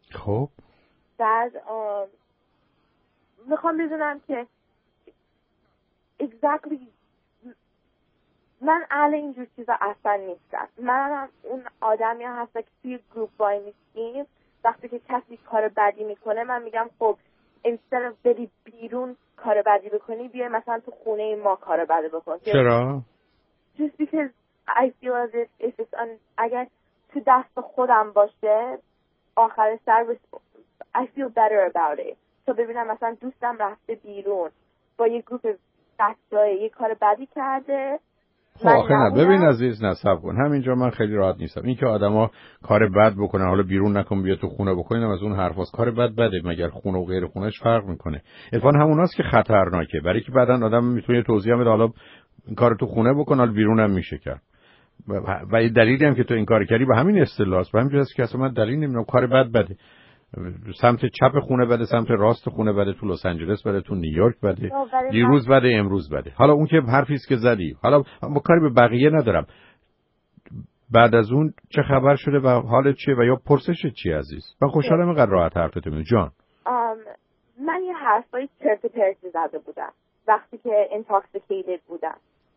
خب بعد میخوام بدونم که exactly من اهل اینجور چیزا اصلا نیستم. من اون آدمی هستم که توی گروپ وای میشیم، وقتی که کسی کار بدی میکنه من میگم خب instead of بری بیرون کار بدی بکنی بیای مثلا تو خونه ما کار بدی بکن. چرا؟ Just because I feel as if it's اگر تو دست خودم باشه آخر سر I feel better about it. تو ببینم مثلا دوستم رفته بیرون با یه گروپ بچه‌ای یه کار بدی کرده. آخه نه ببین عزیز، نصب کن همینجا من خیلی راحت نیستم. این که آدما کار بد بکنن حالا بیرون نکن بیا تو خونه بکنین از اون حرفاست. کار بد بده، مگر خونه و غیر خونهش فرق میکنه. عرفان هموناست که خطرناکه، برای که بعدن آدم میتونه توضیح بده حالا این کارو تو خونه بکن حالا بیرون هم میشه کرد. و یه دلیلی هم که تو این کار کردی به همین اصطلاح است. به همین جاست که اصلا من دلیل نمیدونم کار بد بده. سمت چپ خونه بده، سمت راست خونه بده، تو لس آنجلس بده، تو نیویورک بده، دیروز بده، امروز بده. حالا اون که حرفی است که زدی، حالا با کاری به بقیه ندارم. بعد از اون چه خبر شده و حالت چیه و یا پرسشت چیه عزیز؟ من خوشحالم اینقدر راحت حرفت میزنی جان. من یه حرفای چرت و پرت زده بودم وقتی که intoxicated بودم.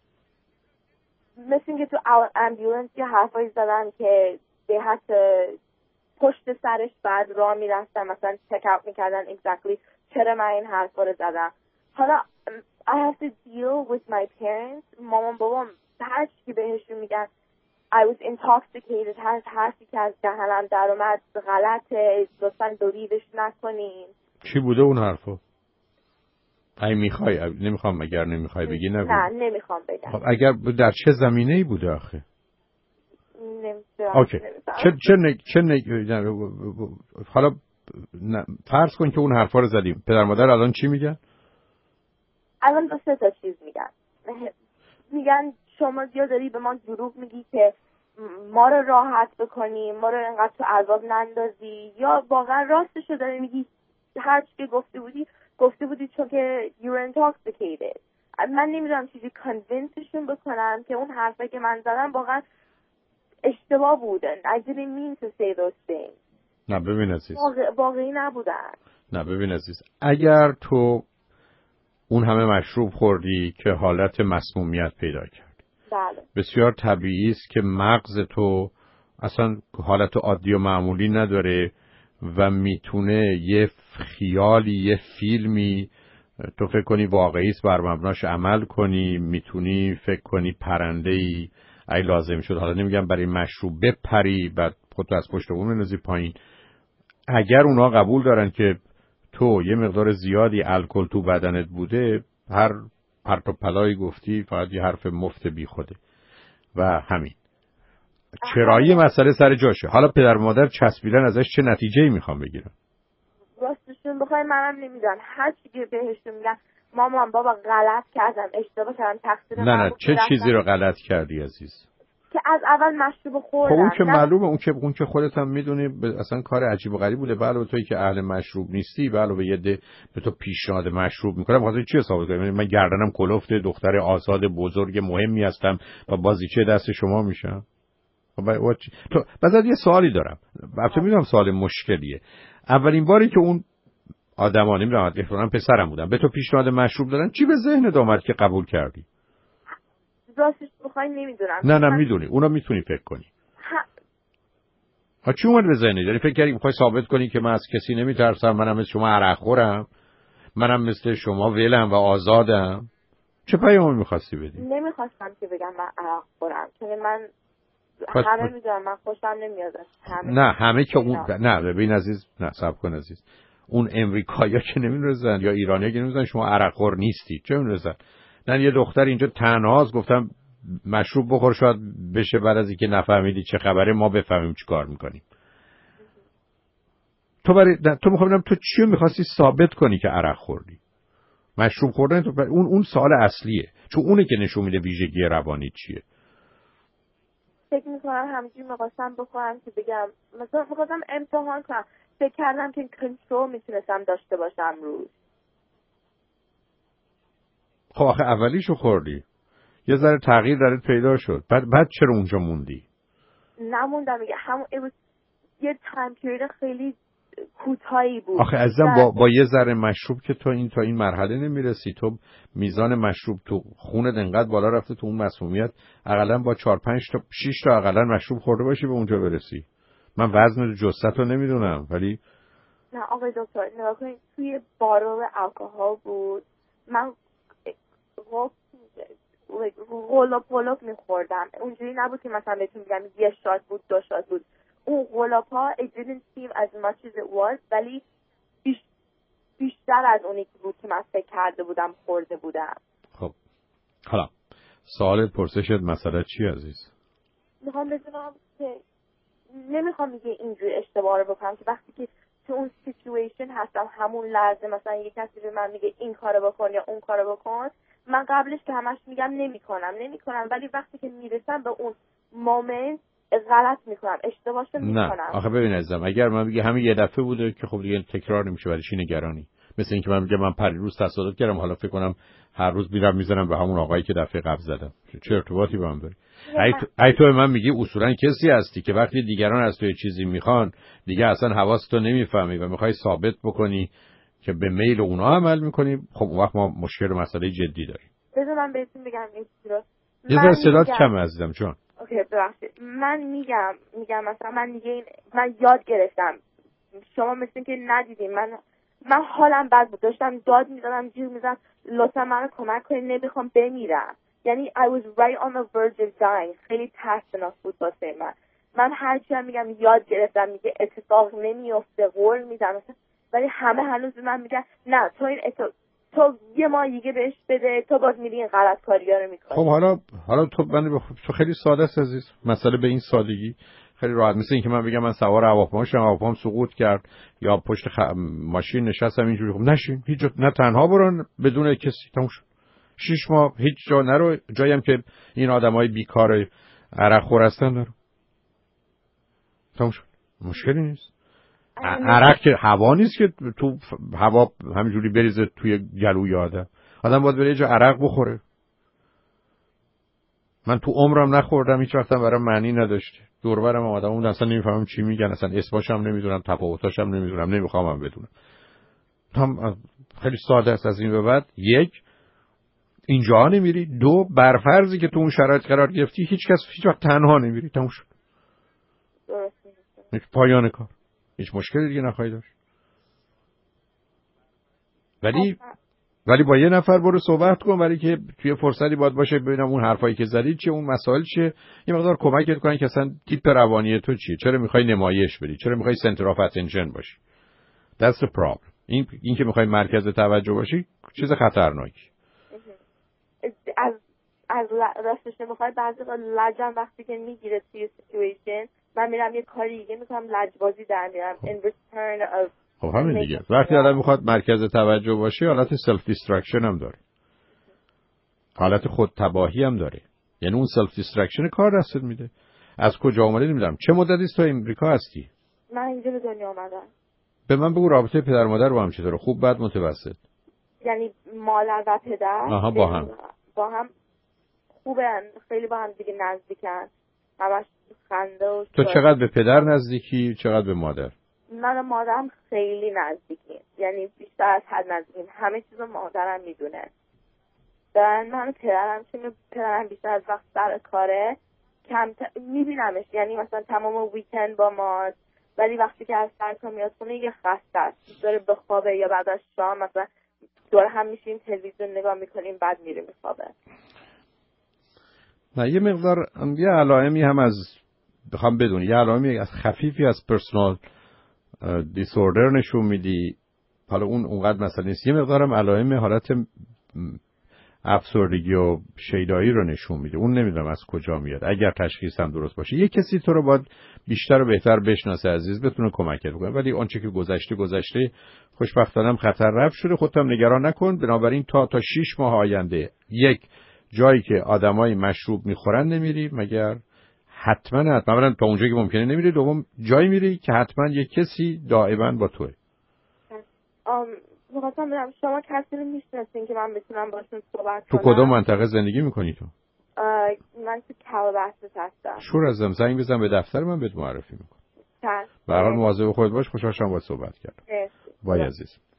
مثل اینکه تو امبولانس یه حرفایی زدم که they had to پشت سرش بعد راه میرفتن مثلا چک اوت میکردن exactly چرا من این حرفا رو زدم. حالا I have to deal with my parents. مامان بابام هر چی که بهشون میگن I was intoxicated، هر حرفی که از دهنم در اومد غلطه، لطفاً دوریدش نکنین. چی بوده اون حرفا؟ میخوای نمیخوام اگر نمیخوای بگی نگو. نه نمیخوام بگم. خب اگر در چه زمینه‌ای بوده آخه؟ اوکی. حالا فرض کن که اون حرفا رو زدیم. پدر مادر الان چی میگن؟ الان دو سه تا چیز میگن شما زیاد داری به ما دروغ میگی که ما رو راحت بکنی، ما رو انقدر تو عذاب نندازی، یا واقعا راستشو داری میگی هر چی که گفته بودی چون که you were intoxicated. من نمیدونم چیزی کنوینسشون بکنم که اون حرفایی که من زدم واقعا اشتباه بودن. I didn't mean to say those things. نه ببین عزیز، واقعی نبودن. نه ببین عزیز، اگر تو اون همه مشروب خوردی که حالت مسمومیت پیدا کرد، بله. بسیار طبیعی است که مغز تو اصلا حالت عادی و معمولی نداره و میتونه یه خیالی، یه فیلمی تو فکر کنی واقعی است بر مبناش عمل کنی، میتونی فکر کنی پرنده‌ای ای لازم شد، حالا نمیگم برای مشروب بپری بعد خودتو از پشت بوم بندازی پایین. اگر اونا قبول دارن که تو یه مقدار زیادی الکل تو بدنت بوده، هر پرت و پلایی گفتی فقط یه حرف مفت بی خوده و همین. چرایی مسئله سر جاشه. حالا پدر مادر چسبیدن ازش چه نتیجه‌ای میخوام بگیرن؟ راستشون بخوای منم نمیدونم. هر چی که بهشون میگن مامان بابا غلط کردم، اشتباه کردم، تقصیر من بود. چه چیزی رو غلط کردی عزیز؟ که از اول مشروب خوردم. خب اون که معلومه، اون که خودت هم میدونی اصلا کار عجیب و غریب بوده. علاوه تویی که اهل مشروب نیستی، علاوه یه ده به تو پیشنهاد مشروب میکنم، واسه چی حساب کنی؟ من گردنم کلفته، دختر آزاد بزرگ مهمی هستم و بازیچه دست شما میشم. خب تو بعد یه سوالی دارم. البته میدونم سوال مشکلیه. اولین باری که اون آدما نمیدونم احتمالاً پسرم بودن به تو پیشنهاد مشروب دادن، چی به ذهنت اومد که قبول کردی؟ راستش بخوای نمیدونم. نه میدونی، اونا میتونی فکر کنی. چی اومد به ذهنت؟ یعنی فکر کردی میخوای ثابت کنی که من از کسی نمیترسم، منم مثل شما عرق خورم، منم مثل شما ولم و آزادم؟ چه پیامی میخواستی بدی؟ نمیخواستم که بگم من عرق خورم، چون من همه میدونم من خوشم نمیاد. نه همه که اون نه ببین عزیز، نه صبر کن عزیز، اون امریکایی‌ها که نمی‌دونن یا ایرانی‌ها که نمی‌دونن شما عرق خور نیستی، چه می‌دونن؟ نه یه دختر اینجا تنهاست، گفتم مشروب بخور شاید بشه بعد از اینکه نفهمیدی چه خبره ما بفهمیم چی کار می‌کنیم. تو می‌خوام تو چی می‌خواستی ثابت کنی که عرق خوردی؟ مشروب خوردن تو اون سوال اصلیه، چون اونه که نشون میده ویژگی روانی چیه. فکر میکنم همینجوری میخواستم بخورم که بگم مثلا میخواستم امتحان کنم، فکر کردم که کنترل میتونستم داشته باشم روش. خب آخه اولیشو خوردی، یه ذره تغییر درت پیدا شد، بعد چرا اونجا موندی؟ نموندم میگه همون یه تایم پیریود خیلی کوتاهی بود. آخه عزیزم با یه ذره مشروب که تا این مرحله نمیرسی. تو میزان مشروب تو خونت انقدر بالا رفته تو اون مسمومیت، حداقل با 4 5 تا 6 تا حداقل مشروب خورده باشی به اونجا برسی. من وزن جثت رو نمیدونم ولی نه آقای دکتر نگاه کنید توی بارو الکل بود. من غلپ میخوردم. اونجوری نبود که مثلا بهتون میگم یه شات بود 2 شات بود. اون غلپ‌ها it didn't seem as much as it was ولی بیشتر از اونی که بود که من فکر کرده بودم خورده بودم. خب حالا سوال پرسشت مسئله چی عزیز؟ میخوام بدونم که نمیخوام میگه اینجوری اشتباه رو بکنم که وقتی که تو اون سیچویشن هستم همون لحظه مثلا یه کسی به من میگه این کارو بکن یا اون کارو بکن، من قبلش که همش میگم نمیکنم ولی وقتی که میرسم به اون مومنت غلط میکنم، اشتباهشو میکنم. نه آخه ببین عزیزم، اگر من بگم همین یه دفعه بوده که خب دیگه تکرار نمیشه، برای چی نگرانی؟ مثل اینکه من میگم من پریروز تصادف کردم حالا فکر کنم هر روز میرم میزنم به همون آقایی که دفعه قبل زدم. چه ارتباطی با هم داره؟ ای تو من میگی اصولا کسی هستی که وقتی دیگران از تو یه چیزی میخوان دیگه اصلا حواستو نمیفهمی و میخوای ثابت بکنی که به میل اونا عمل میکنی. خب اون وقت ما مشکل و مسئله جدی داریم. بذار من بهتون بگم این چیزی رو. یه ذره صدات کمه عزیزم جان. اوکی ببخشید. من میگم مثلا من یاد گرفتم. شما مثل این که ندیدین. من حالم بد بود، داشتم داد میزدم جیغ میزدم لطفا منو کمک کنید نمیخوام بمیرم. یعنی I was right on the verge of dying. خیلی ترسناک بود واسه من هرچی هم میگم یاد گرفتم، میگه اتفاق نمیفته، قول میدم، ولی همه هنوز من میگن نه تو یه ماه دیگه بهش بده، تو باز میری این غلط کاری‌ها رو میکنی. خب حالا تو خیلی ساده است عزیز. مسئله به این سادگی خیلی راحت. مثل این که من بگم من سوار هواپیما شدم، هواپیمام سقوط کرد یا پشت ماشین نشستم اینجوری، خب نشین هیچ جا، نه تنها برون بدون کسی، تموم شد. 6 ماه هیچ جا نرو، جایی هم که این آدمای بیکار عرق خور هستن نرو، تموم شد. مشکلی نیست. عرق که هوا نیست که تو هوا همینجوری بریزه توی گلوی آدم باید بره یه جا عرق بخوره. من تو عمرم نخوردم، هیچ وقتم برام معنی نداشته. دور برم آدمون اصلا نمیفهمم چی میگن، اصلا اسمشم نمیدونم، تفاوتاشم نمیدونم، نمیخوامم بدونم. هم خیلی ساده است. از این به بعد یک اینجا نمیری، دو برفرضی که تو اون شرایط قرار گرفتی هیچ وقت تنها نمیری، تموم شد. درست. پایان کار. هیچ مشکلی دیگه نخواهی داشت. ولی با یه نفر برو صحبت کن، ولی که توی فرصتی باید باشه ببینم اون حرفایی که زدی چیه، اون مسائل چیه، یه مقدار کمکت کنن که اصلا تیپ روانی تو چیه، چرا میخوای نمایش بدی، چرا میخوای سنتر آف اتنشن باشی. That's the problem. این که میخوای مرکز توجه باشی چیز خطرناکی. از راستش نمیخوای بعضی لجم وقتی که میگیره توی سیچویشن من میرم یه کاری دیگه میکنم، لجبازی در میارم in return of. خب همین دیگه. وقتی آدم میخواد مرکز توجه باشه حالت سلف دیسترکشن هم داره، حالت خود تباهی هم داره. یعنی اون سلف دیسترکشن کار دستت میده. از کجا اومدی نمیدونم. چه مدتی است تو امریکا هستی؟ من اینجا به دنیا اومدم. به من بگو رابطه پدر مادر با هم چطوره؟ خوب بد متوسط؟ یعنی مادر و پدر با هم خوبن، خیلی با هم دیگه نزدیکن، همش خنده و تو چقدر به پدر نزدیکی چقدر به مادر؟ من و مادرم خیلی نزدیکیم، یعنی بیشتر از حد نزدیکیم. همه چیزو مادرم میدونه. من و پدرم بیشتر از وقت سر کاره میبینمش، یعنی مثلا تمام ویکند با ماست، ولی وقتی که از سر کار میاد خونه یه خسته است، داره بخوابه یا بعد از شام مثلا دور هم میشیم تلویزیون نگاه میکنیم بعد میره میخوابه. نه یه مقدار یه علائمی هم از بخوام بدونی، یه علائمی از خفیفی از پرسونال دیسوردر نشون میدی. حالا اون اونقدر مثلا نیست. یه مقدارم علائم حالت افسردگی و شیدایی رو نشون میده. اون نمیدونم از کجا میاد. اگر تشخیص هم درست باشه یه کسی تو رو باید بیشتر و بهتر بشناسه عزیز، بتونه کمکت بکنه. ولی آنچه که گذشته خوشبختانه خطر رفع شده. خودت هم نگران نکن. بنابراین تا 6 ماه آینده یک جایی که آدمای مشروب میخورن نمیری، مگر حتما تا اونجایی که ممکنه نمیری. دوم جایی میری که حتما یک کسی دائما با توئه. می‌خواستم بدونم شما کسی رو میشناسین که من بتونم باشون صحبت کنم؟ تو کدوم منطقه زندگی میکنی تو؟ من تو کالاباساس هستم. شور ازم زنگ بزن به دفتر من بهت معرفی میکنم. به هر حال مواظب خودت باش. خوشحال شدم باهات صحبت کردم. بای عزیز.